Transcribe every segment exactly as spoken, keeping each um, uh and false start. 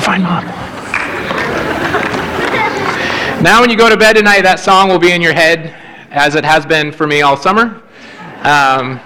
find Mom. Now when you go to bed tonight, that song will be in your head, as it has been for me all summer. Um,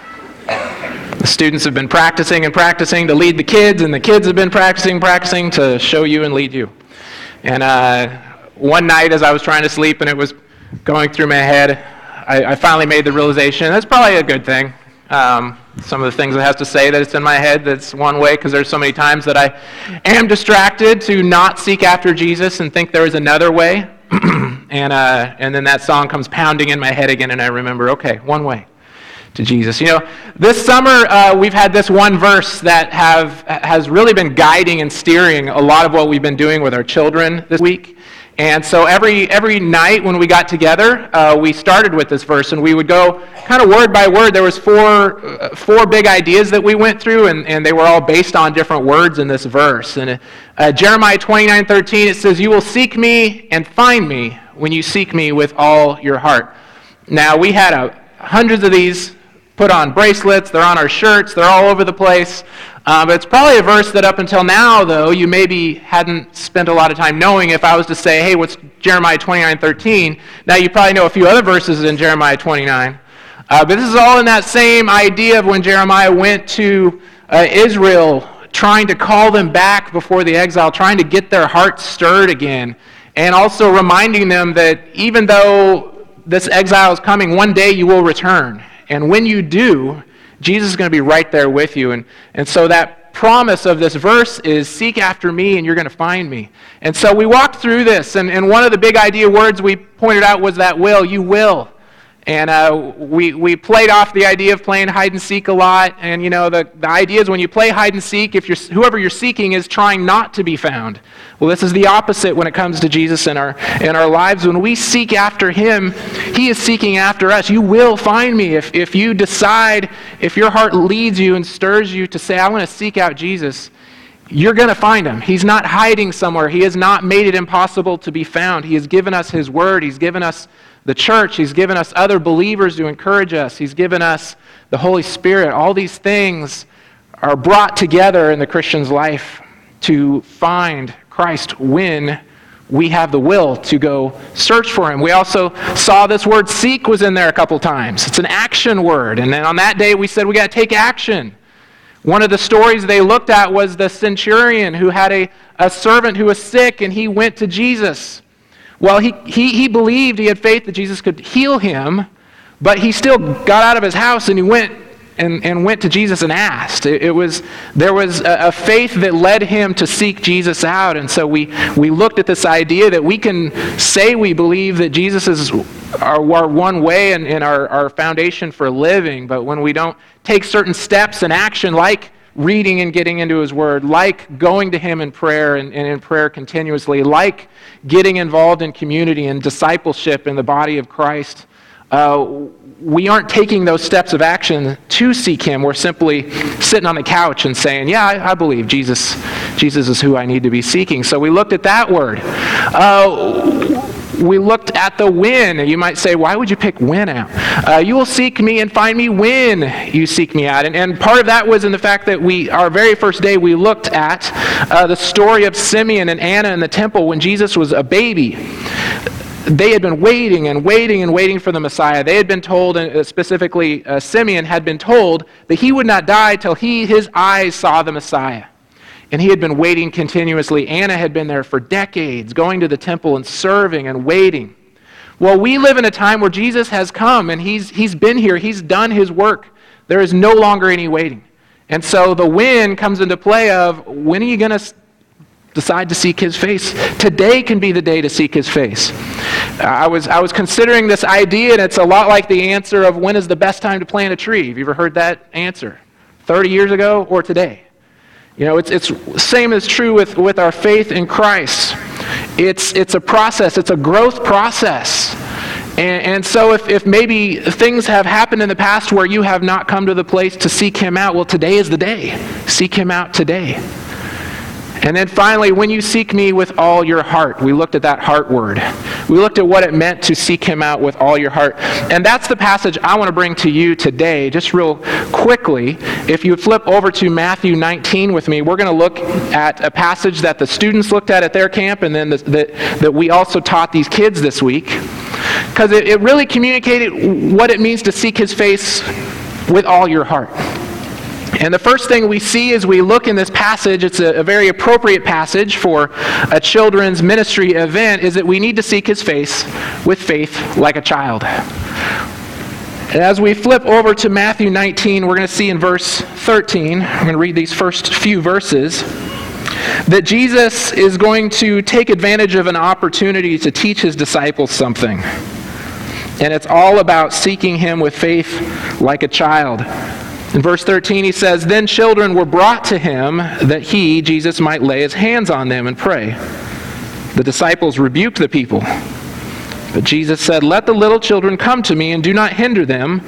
the students have been practicing and practicing to lead the kids, and the kids have been practicing, practicing to show you and lead you. And uh, one night as I was trying to sleep and it was going through my head, I, I finally made the realization, that's probably a good thing. Um, some of the things it has to say that it's in my head, that's one way, because there's so many times that I am distracted to not seek after Jesus and think there is another way. and uh, and then that song comes pounding in my head again, and I remember, okay, one way to Jesus. You know, this summer uh, we've had this one verse that have has really been guiding and steering a lot of what we've been doing with our children this week. And so every every night when we got together, uh, we started with this verse, and we would go kind of word by word. There was four uh, four big ideas that we went through, and, and they were all based on different words in this verse. And uh, Jeremiah twenty-nine thirteen, it says, "You will seek me and find me when you seek me with all your heart." Now, we had a, hundreds of these put on bracelets. They're on our shirts. They're all over the place. Uh, but it's probably a verse that up until now, though, you maybe hadn't spent a lot of time knowing. If I was to say, hey, what's Jeremiah twenty-nine thirteen? Now you probably know a few other verses in Jeremiah twenty-nine. Uh, but this is all in that same idea of when Jeremiah went to uh, Israel, trying to call them back before the exile, trying to get their hearts stirred again, and also reminding them that even though this exile is coming, one day you will return. And when you do, Jesus is going to be right there with you. And, and so that promise of this verse is, seek after me and you're going to find me. And so we walked through this, and, and one of the big idea words we pointed out was that will. You will. And uh, we we played off the idea of playing hide and seek a lot. And you know, the, the idea is when you play hide and seek, if you're whoever you're seeking is trying not to be found. Well, this is the opposite when it comes to Jesus in our in our lives. When we seek after him, he is seeking after us. You will find me if if you decide, if your heart leads you and stirs you to say, I want to seek out Jesus. You're going to find him. He's not hiding somewhere. He has not made it impossible to be found. He has given us his word. He's given us the church. He's given us other believers to encourage us. He's given us the Holy Spirit. All these things are brought together in the Christian's life to find Christ when we have the will to go search for him. We also saw this word seek was in there a couple times. It's an action word. And then on that day we said we got to take action. One of the stories they looked at was the centurion who had a, a servant who was sick, and he went to Jesus. Well, he, he, he believed, he had faith that Jesus could heal him, but he still got out of his house and he went and, and went to Jesus and asked. It, it was there was a, a faith that led him to seek Jesus out. And so we, we looked at this idea that we can say we believe that Jesus is our, our one way and, and our, our foundation for living, but when we don't take certain steps and action like reading and getting into his word, like going to him in prayer and, and in prayer continuously, like getting involved in community and discipleship in the body of Christ, uh, we aren't taking those steps of action to seek him. We're simply sitting on the couch and saying, yeah, I, I believe Jesus, Jesus is who I need to be seeking. So we looked at that word. Uh, We looked at the when. You might say, why would you pick when out? Uh, you will seek me and find me when you seek me out. And, and part of that was in the fact that we, our very first day, we looked at uh, the story of Simeon and Anna in the temple when Jesus was a baby. They had been waiting and waiting and waiting for the Messiah. They had been told, and specifically uh, Simeon had been told, that he would not die till he, his eyes saw the Messiah. And he had been waiting continuously. Anna had been there for decades, going to the temple and serving and waiting. Well, we live in a time where Jesus has come, and he's he's been here. He's done his work. There is no longer any waiting. And so the when comes into play of, when are you going to decide to seek his face? Today can be the day to seek his face. I was I was considering this idea, and it's a lot like the answer of when is the best time to plant a tree. Have you ever heard that answer? thirty years ago or today? You know, it's it's same as true with, with our faith in Christ. It's it's a process. It's a growth process. And, and so if, if maybe things have happened in the past where you have not come to the place to seek him out, well, today is the day. Seek him out today. And then finally, when you seek me with all your heart, we looked at that heart word. We looked at what it meant to seek him out with all your heart. And that's the passage I want to bring to you today, just real quickly. If you flip over to Matthew nineteen with me, we're going to look at a passage that the students looked at at their camp, and then the, the, that we also taught these kids this week. Because it, it really communicated what it means to seek his face with all your heart. And the first thing we see as we look in this passage, it's a, a very appropriate passage for a children's ministry event, is that we need to seek his face with faith like a child. And as we flip over to Matthew nineteen, we're going to see in verse thirteen, I'm going to read these first few verses, that Jesus is going to take advantage of an opportunity to teach his disciples something. And it's all about seeking him with faith like a child. In verse thirteen, he says, "Then children were brought to him that he, Jesus, might lay his hands on them and pray. The disciples rebuked the people. But Jesus said, 'Let the little children come to me and do not hinder them,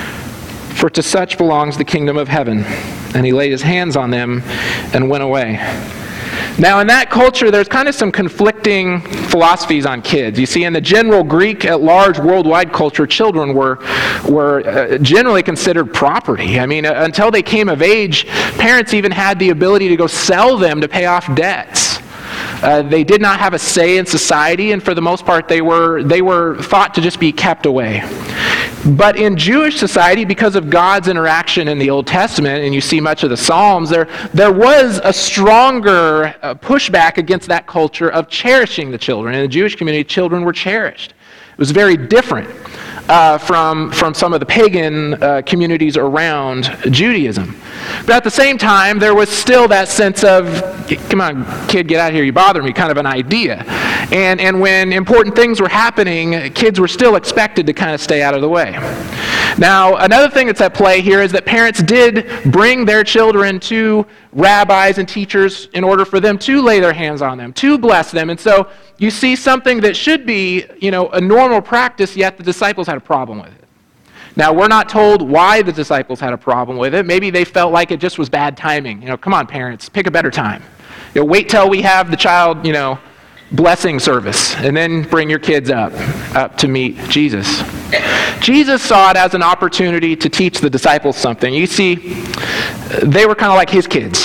for to such belongs the kingdom of heaven.' And he laid his hands on them and went away." Now, in that culture, there's kind of some conflicting philosophies on kids. You see, in the general Greek at large worldwide culture, children were were uh, generally considered property. I mean, uh, until they came of age, parents even had the ability to go sell them to pay off debts. Uh, they did not have a say in society, and for the most part, they were they were thought to just be kept away. But in Jewish society, because of God's interaction in the Old Testament, and you see much of the Psalms, there, there was a stronger uh, pushback against that culture of cherishing the children. In the Jewish community, children were cherished. It was very different uh, from, from some of the pagan uh, communities around Judaism. But at the same time, there was still that sense of, come on, kid, get out of here, you bother me, kind of an idea. And, and when important things were happening, kids were still expected to kind of stay out of the way. Now, another thing that's at play here is that parents did bring their children to rabbis and teachers in order for them to lay their hands on them, to bless them. And so you see something that should be, you know, a normal practice, yet the disciples had a problem with it. Now, we're not told why the disciples had a problem with it. Maybe they felt like it just was bad timing. You know, come on, parents, pick a better time. You know, wait till we have the child, you know, blessing service, and then bring your kids up, up to meet Jesus. Jesus saw it as an opportunity to teach the disciples something. You see, they were kind of like his kids.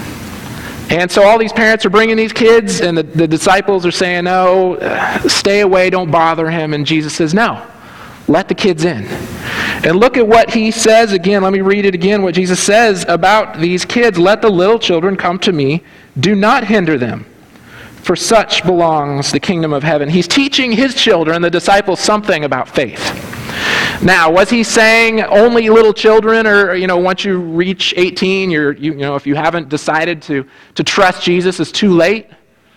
And so all these parents are bringing these kids, and the, the disciples are saying, no, stay away, don't bother him. And Jesus says, no, let the kids in. And look at what he says again. Let me read it again, what Jesus says about these kids. "Let the little children come to me. Do not hinder them, for such belongs the kingdom of heaven." He's teaching his children, the disciples, something about faith. Now, was he saying only little children, or, you know, once you reach eighteen, you're, you, you know, if you haven't decided to, to trust Jesus, it's too late?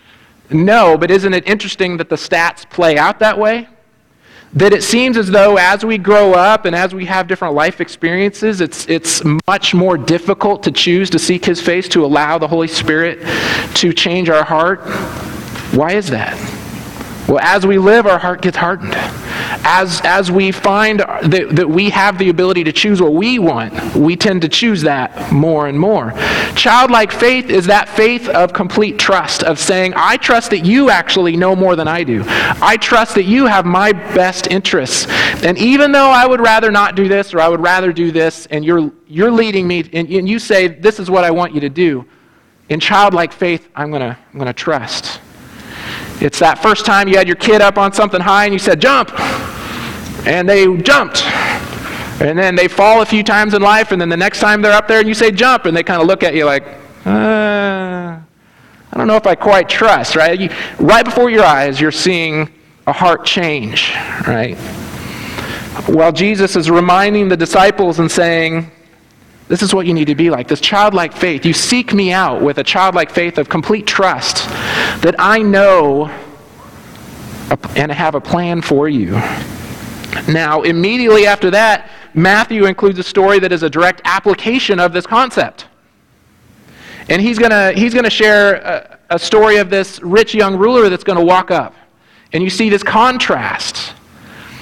No, but isn't it interesting that the stats play out that way? That it seems as though as we grow up and as we have different life experiences, it's it's much more difficult to choose to seek his face, to allow the Holy Spirit to change our heart. Why is that? Well, as we live, our heart gets hardened. As as we find that, that we have the ability to choose what we want, we tend to choose that more and more. Childlike faith is that faith of complete trust, of saying, I trust that you actually know more than I do. I trust that you have my best interests. And even though I would rather not do this, or I would rather do this, and you're you're leading me, and, and you say, this is what I want you to do, in childlike faith, I'm gonna I'm gonna trust. It's that first time you had your kid up on something high and you said, jump! And they jumped. And then they fall a few times in life, and then the next time they're up there and you say, jump, and they kind of look at you like, uh, I don't know if I quite trust, right? You, right before your eyes, you're seeing a heart change, right? Well, Jesus is reminding the disciples and saying, this is what you need to be like, this childlike faith. You seek me out with a childlike faith of complete trust that I know and have a plan for you. Now, immediately after that, Matthew includes a story that is a direct application of this concept. And he's going he's gonna share a, a story of this rich young ruler that's going to walk up. And you see this contrast.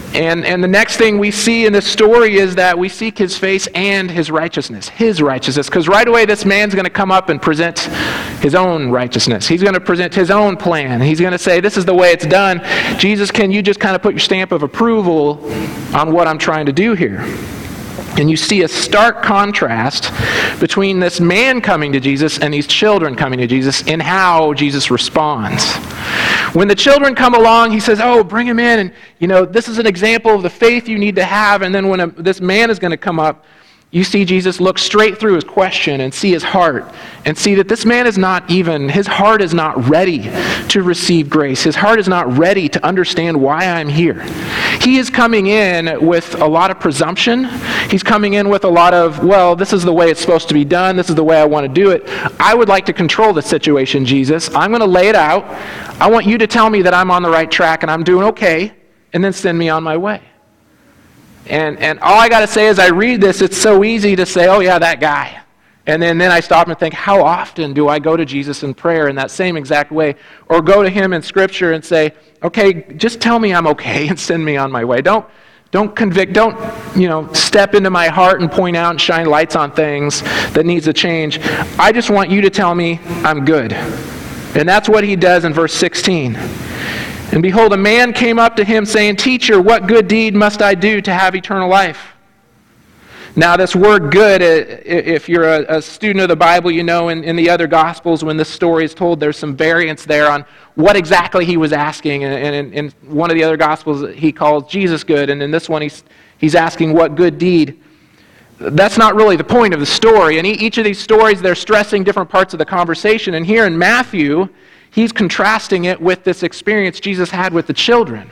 And, and the next thing we see in this story is that we seek his face and his righteousness, his righteousness, because right away this man's going to come up and present his own righteousness. He's going to present his own plan. He's going to say, this is the way it's done. Jesus, can you just kind of put your stamp of approval on what I'm trying to do here? And you see a stark contrast between this man coming to Jesus and these children coming to Jesus in how Jesus responds. When the children come along, he says, oh, bring him in. And, you know, this is an example of the faith you need to have. And then when a, this man is going to come up, you see Jesus look straight through his question and see his heart and see that this man is not even, his heart is not ready to receive grace. His heart is not ready to understand why I'm here. He is coming in with a lot of presumption. He's coming in with a lot of, well, this is the way it's supposed to be done. This is the way I want to do it. I would like to control the situation, Jesus. I'm going to lay it out. I want you to tell me that I'm on the right track and I'm doing okay, and then send me on my way. And and all I got to say as I read this, it's so easy to say, oh yeah, that guy. And then, then I stop and think, how often do I go to Jesus in prayer in that same exact way? Or go to him in Scripture and say, okay, just tell me I'm okay and send me on my way. Don't don't convict, don't, you know, step into my heart and point out and shine lights on things that needs to change. I just want you to tell me I'm good. And that's what he does in verse sixteen. And behold, a man came up to him saying, Teacher, what good deed must I do to have eternal life? Now this word good, if you're a, a student of the Bible, you know in, in the other Gospels when this story is told, there's some variance there on what exactly he was asking. And, and in, in one of the other Gospels, he calls Jesus good. And in this one, he's, he's asking what good deed. That's not really the point of the story. And each of these stories, they're stressing different parts of the conversation. And here in Matthew, he's contrasting it with this experience Jesus had with the children.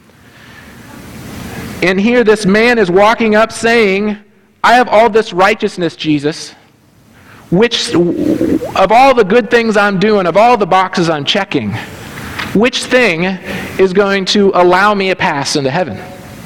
And here this man is walking up saying, I have all this righteousness, Jesus, which of all the good things I'm doing, of all the boxes I'm checking, which thing is going to allow me a pass into heaven?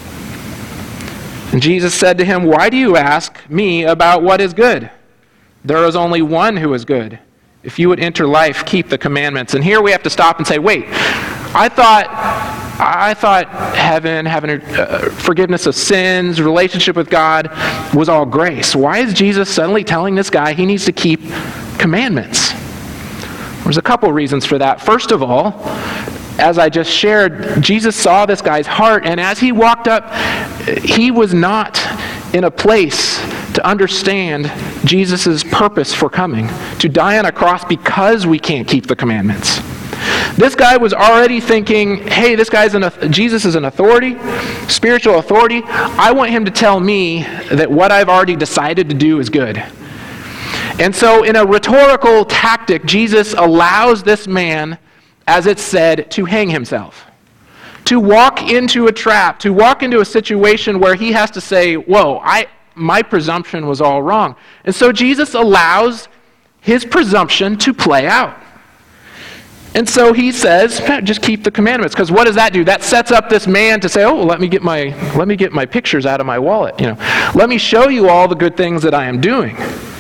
And Jesus said to him, why do you ask me about what is good? There is only one who is good. If you would enter life, keep the commandments. And here we have to stop and say, wait, I thought I thought heaven, having uh, forgiveness of sins, relationship with God was all grace. Why is Jesus suddenly telling this guy he needs to keep commandments? There's a couple reasons for that. First of all, as I just shared, Jesus saw this guy's heart, and as he walked up, he was not in a place to understand Jesus' purpose for coming, to die on a cross because we can't keep the commandments. This guy was already thinking, hey, this guy's an, Jesus is an authority, spiritual authority. I want him to tell me that what I've already decided to do is good. And so in a rhetorical tactic, Jesus allows this man, as it's said, to hang himself, to walk into a trap, to walk into a situation where he has to say, whoa, I my presumption was all wrong. And so Jesus allows his presumption to play out. And so he says, just keep the commandments, because what does that do? That sets up this man to say, oh, well, let me get my let me get my pictures out of my wallet. You know, let me show you all the good things that I am doing.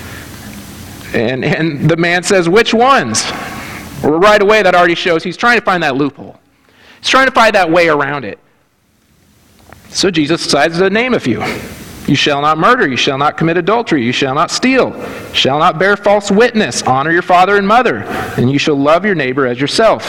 And and the man says, which ones? Well, right away, that already shows he's trying to find that loophole. He's trying to find that way around it. So Jesus decides to name a few. You shall not murder, you shall not commit adultery, you shall not steal, you shall not bear false witness, honor your father and mother, and you shall love your neighbor as yourself.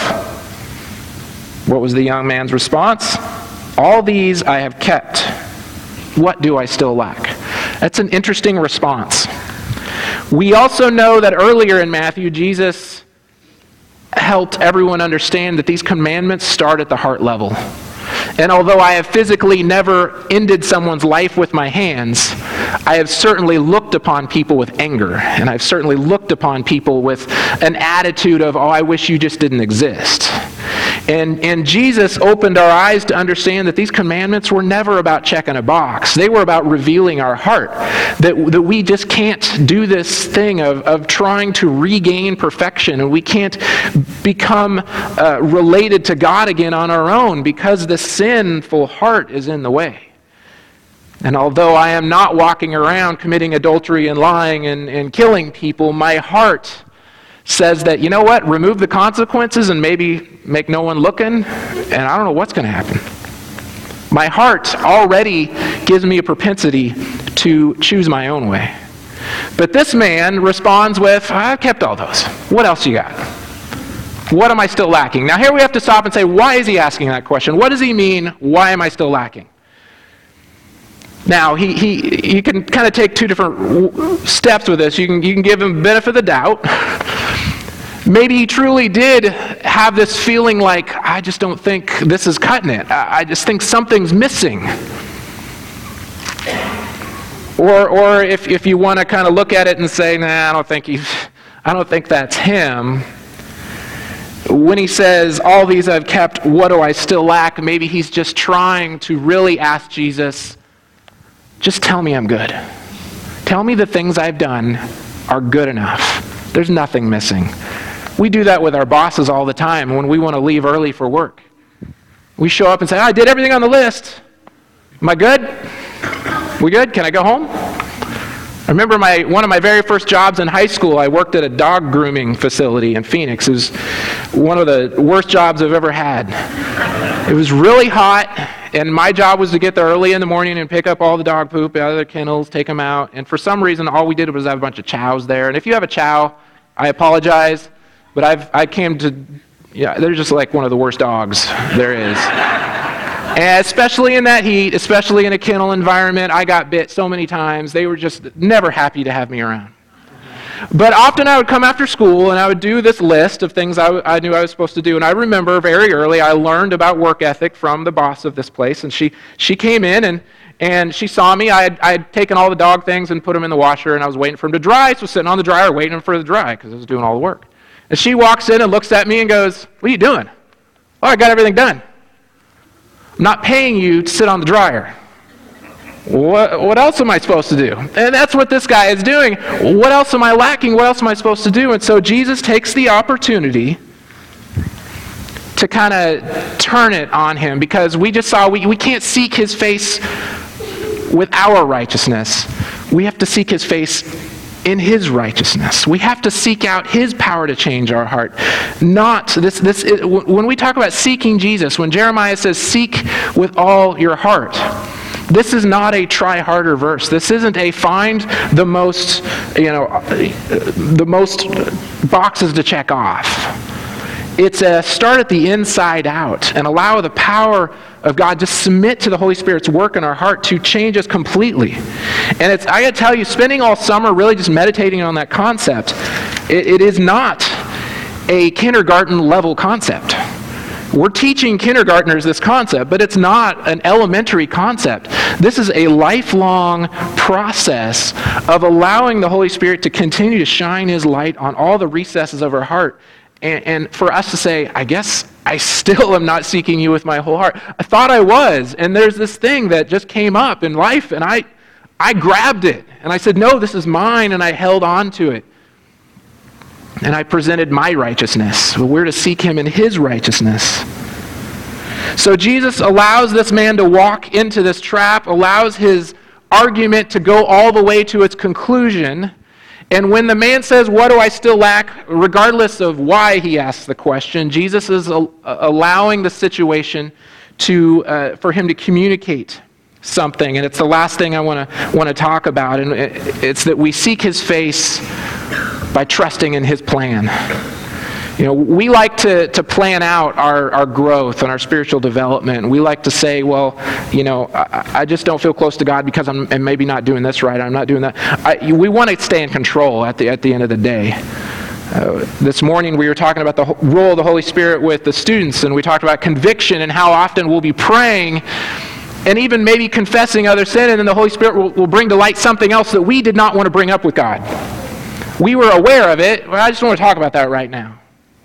What was the young man's response? All these I have kept. What do I still lack? That's an interesting response. We also know that earlier in Matthew, Jesus helped everyone understand that these commandments start at the heart level. And although I have physically never ended someone's life with my hands, I have certainly looked upon people with anger, and I've certainly looked upon people with an attitude of, oh, I wish you just didn't exist. And, and Jesus opened our eyes to understand that these commandments were never about checking a box. They were about revealing our heart, that, that we just can't do this thing of, of trying to regain perfection, and we can't become uh, related to God again on our own because the sinful heart is in the way. And although I am not walking around committing adultery and lying and, and killing people, my heart says that, you know what, remove the consequences and maybe make no one looking, and I don't know what's going to happen. My heart already gives me a propensity to choose my own way. But this man responds with, I've kept all those. What else you got? What am I still lacking? Now here we have to stop and say, why is he asking that question? What does he mean, why am I still lacking? Now, he, he, you can kind of take two different steps with this. You can, you can give him benefit of the doubt. Maybe he truly did have this feeling like, I just don't think this is cutting it. I, I just think something's missing. Or, or if, if you want to kind of look at it and say, nah, I don't think he's, I don't think that's him. When he says, all these I've kept, what do I still lack? Maybe he's just trying to really ask Jesus, just tell me I'm good. Tell me the things I've done are good enough. There's nothing missing. We do that with our bosses all the time when we want to leave early for work. We show up and say, oh, I did everything on the list. Am I good? We good? Can I go home? I remember my one of my very first jobs in high school, I worked at a dog grooming facility in Phoenix. It was one of the worst jobs I've ever had. It was really hot, and my job was to get there early in the morning and pick up all the dog poop out of the kennels, take them out. And for some reason, all we did was have a bunch of chows there. And if you have a chow, I apologize, but I've I came to, yeah, they're just like one of the worst dogs there is. And especially in that heat, especially in a kennel environment, I got bit so many times. They were just never happy to have me around. But often I would come after school and I would do this list of things I, I knew I was supposed to do. And I remember very early I learned about work ethic from the boss of this place. And she she came in and, and she saw me. I had, I had taken all the dog things and put them in the washer, and I was waiting for them to dry. So I was sitting on the dryer waiting for them to dry because I was doing all the work. And she walks in and looks at me and goes, what are you doing? Oh, I got everything done. I'm not paying you to sit on the dryer. What, what else am I supposed to do? And that's what this guy is doing. What else am I lacking? What else am I supposed to do? And so Jesus takes the opportunity to kind of turn it on him, because we just saw we, we can't seek his face with our righteousness. We have to seek his face in his righteousness. We have to seek out his power to change our heart. Not this, this, it, when we talk about seeking Jesus, when Jeremiah says, seek with all your heart, this is not a try harder verse. This isn't a find the most, you know, the most boxes to check off. It's a start at the inside out and allow the power of God to submit to the Holy Spirit's work in our heart to change us completely. And it's, I gotta tell you, spending all summer really just meditating on that concept, it, it is not a kindergarten level concept. We're teaching kindergartners this concept, but it's not an elementary concept. This is a lifelong process of allowing the Holy Spirit to continue to shine his light on all the recesses of our heart. And, and for us to say, I guess I still am not seeking you with my whole heart. I thought I was, and there's this thing that just came up in life, and I, I grabbed it. And I said, no, this is mine, and I held on to it. And I presented my righteousness. But we're to seek him in his righteousness. So Jesus allows this man to walk into this trap, allows his argument to go all the way to its conclusion. And when the man says, what do I still lack, regardless of why he asks the question, Jesus is a- allowing the situation to uh, for him to communicate something. And it's the last thing I want to want to talk about. And it's that we seek his face by trusting in his plan. You know, we like to, to plan out our, our growth and our spiritual development. We like to say, well, you know, I, I just don't feel close to God because I'm, I'm maybe not doing this right. I'm not doing that. I, we want to stay in control at the at the end of the day. Uh, this morning we were talking about the role of the Holy Spirit with the students, and we talked about conviction and how often we'll be praying and even maybe confessing other sin, and then the Holy Spirit will, will bring to light something else that we did not want to bring up with God. We were aware of it, but I just don't want to talk about that right now.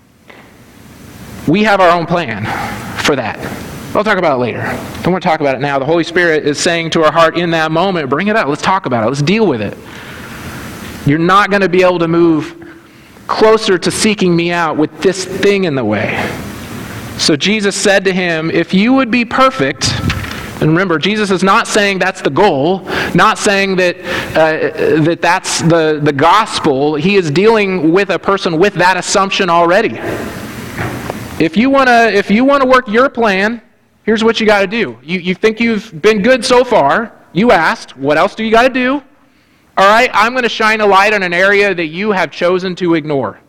We have our own plan for that. I'll talk about it later. Don't want to talk about it now. The Holy Spirit is saying to our heart in that moment, bring it up. Let's talk about it. Let's deal with it. You're not going to be able to move closer to seeking me out with this thing in the way. So Jesus said to him, if you would be perfect, and remember, Jesus is not saying that's the goal, not saying that uh, that that's the, the gospel. He is dealing with a person with that assumption already. If you want to if you want to work your plan, here's what you got to do. You, you think you've been good so far. You asked, what else do you got to do? All right, I'm going to shine a light on an area that you have chosen to ignore.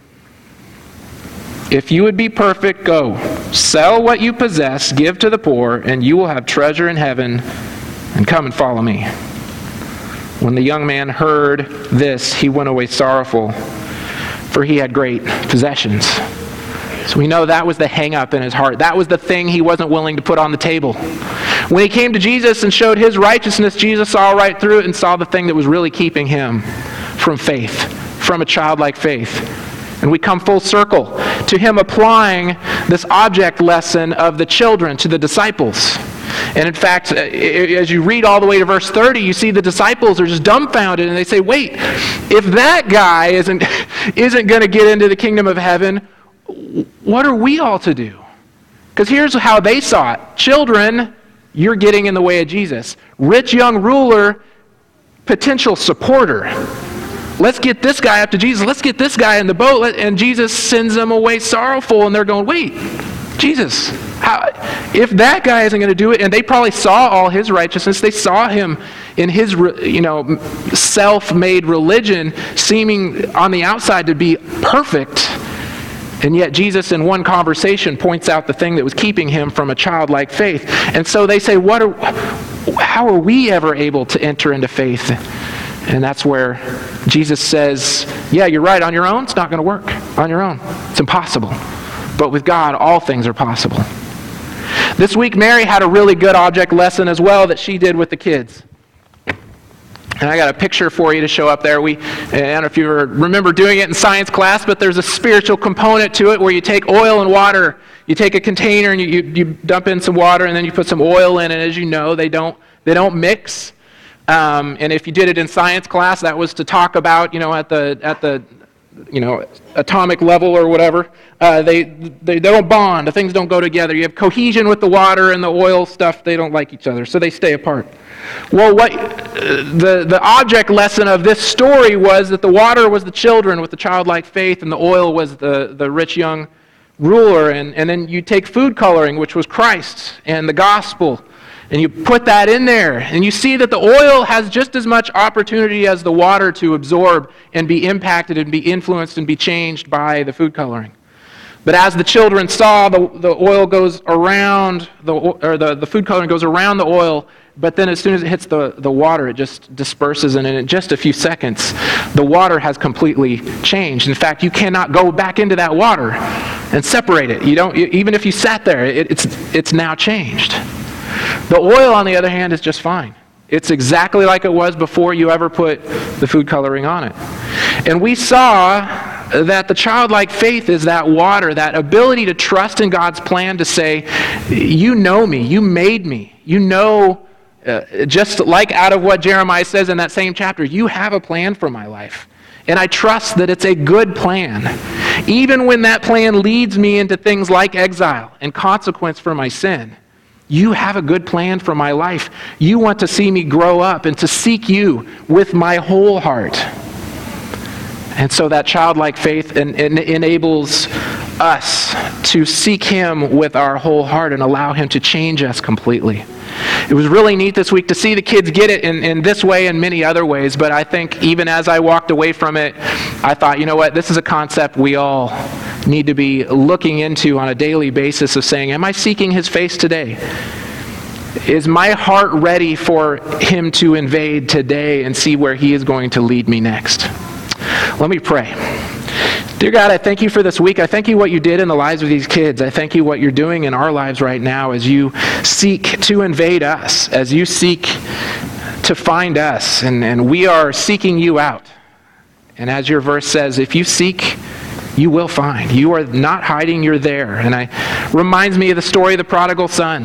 If you would be perfect, go. Sell what you possess, give to the poor, and you will have treasure in heaven, and come and follow me. When the young man heard this, he went away sorrowful, for he had great possessions. So we know that was the hang-up in his heart. That was the thing he wasn't willing to put on the table. When he came to Jesus and showed his righteousness, Jesus saw right through it and saw the thing that was really keeping him from faith, from a childlike faith. And we come full circle to him applying this object lesson of the children to the disciples. And in fact, as you read all the way to verse thirty, you see the disciples are just dumbfounded and they say, wait, if that guy isn't, isn't going to get into the kingdom of heaven, what are we all to do? Because here's how they saw it. Children, you're getting in the way of Jesus. Rich young ruler, potential supporter. Let's get this guy up to Jesus. Let's get this guy in the boat. And Jesus sends them away sorrowful. And they're going, wait, Jesus, how, if that guy isn't going to do it, and they probably saw all his righteousness. They saw him in his, you know, self-made religion seeming on the outside to be perfect. And yet Jesus in one conversation points out the thing that was keeping him from a childlike faith. And so they say, "What? Are, how are we ever able to enter into faith?" And that's where Jesus says, yeah, you're right. On your own, it's not going to work. On your own, it's impossible. But with God, all things are possible. This week, Mary had a really good object lesson as well that she did with the kids. And I got a picture for you to show up there. We, I don't know if you remember doing it in science class, but there's a spiritual component to it where you take oil and water. You take a container and you, you, you dump in some water and then you put some oil in, and as you know, they don't they don't mix. Um, and if you did it in science class, that was to talk about, you know, at the at the you know atomic level or whatever. Uh, they, they they don't bond. The things don't go together. You have cohesion with the water and the oil stuff. They don't like each other, so they stay apart. Well, what the, the object lesson of this story was that the water was the children with the childlike faith, and the oil was the, the rich young ruler. And, and then you take food coloring, which was Christ and the gospel, and you put that in there. And you see that the oil has just as much opportunity as the water to absorb and be impacted and be influenced and be changed by the food coloring. But as the children saw, the, the oil goes around, the, or the, the food coloring goes around the oil, but then as soon as it hits the, the water, it just disperses, and in just a few seconds, the water has completely changed. In fact, you cannot go back into that water and separate it. You don't, even if you sat there, it, it's, it's now changed. The oil, on the other hand, is just fine. It's exactly like it was before you ever put the food coloring on it. And we saw that the childlike faith is that water, that ability to trust in God's plan to say, you know me, you made me, you know, uh, just like out of what Jeremiah says in that same chapter, you have a plan for my life. And I trust that it's a good plan. Even when that plan leads me into things like exile and consequence for my sin, you have a good plan for my life. You want to see me grow up and to seek you with my whole heart. And so that childlike faith en- en- enables us to seek him with our whole heart and allow him to change us completely. It was really neat this week to see the kids get it in, in this way and many other ways, but I think even as I walked away from it, I thought, you know what, this is a concept we all need to be looking into on a daily basis of saying, am I seeking his face today? Is my heart ready for him to invade today and see where he is going to lead me next? Let me pray. Dear God, I thank you for this week. I thank you what you did in the lives of these kids. I thank you what you're doing in our lives right now as you seek to invade us, as you seek to find us, and, and we are seeking you out. And as your verse says, if you seek, you will find. You are not hiding, you're there. And it reminds me of the story of the prodigal son,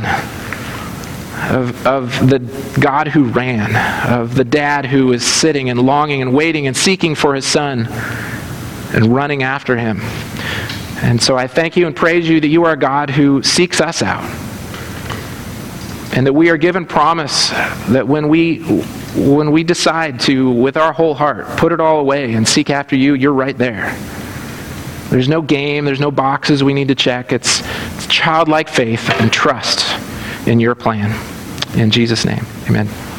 of, of the God who ran, of the dad who was sitting and longing and waiting and seeking for his son and running after him. And so I thank you and praise you that you are a God who seeks us out. And that we are given promise that when we when we decide to, with our whole heart, put it all away and seek after you, you're right there. There's no game, there's no boxes we need to check. It's, it's childlike faith and trust in your plan. In Jesus' name, amen.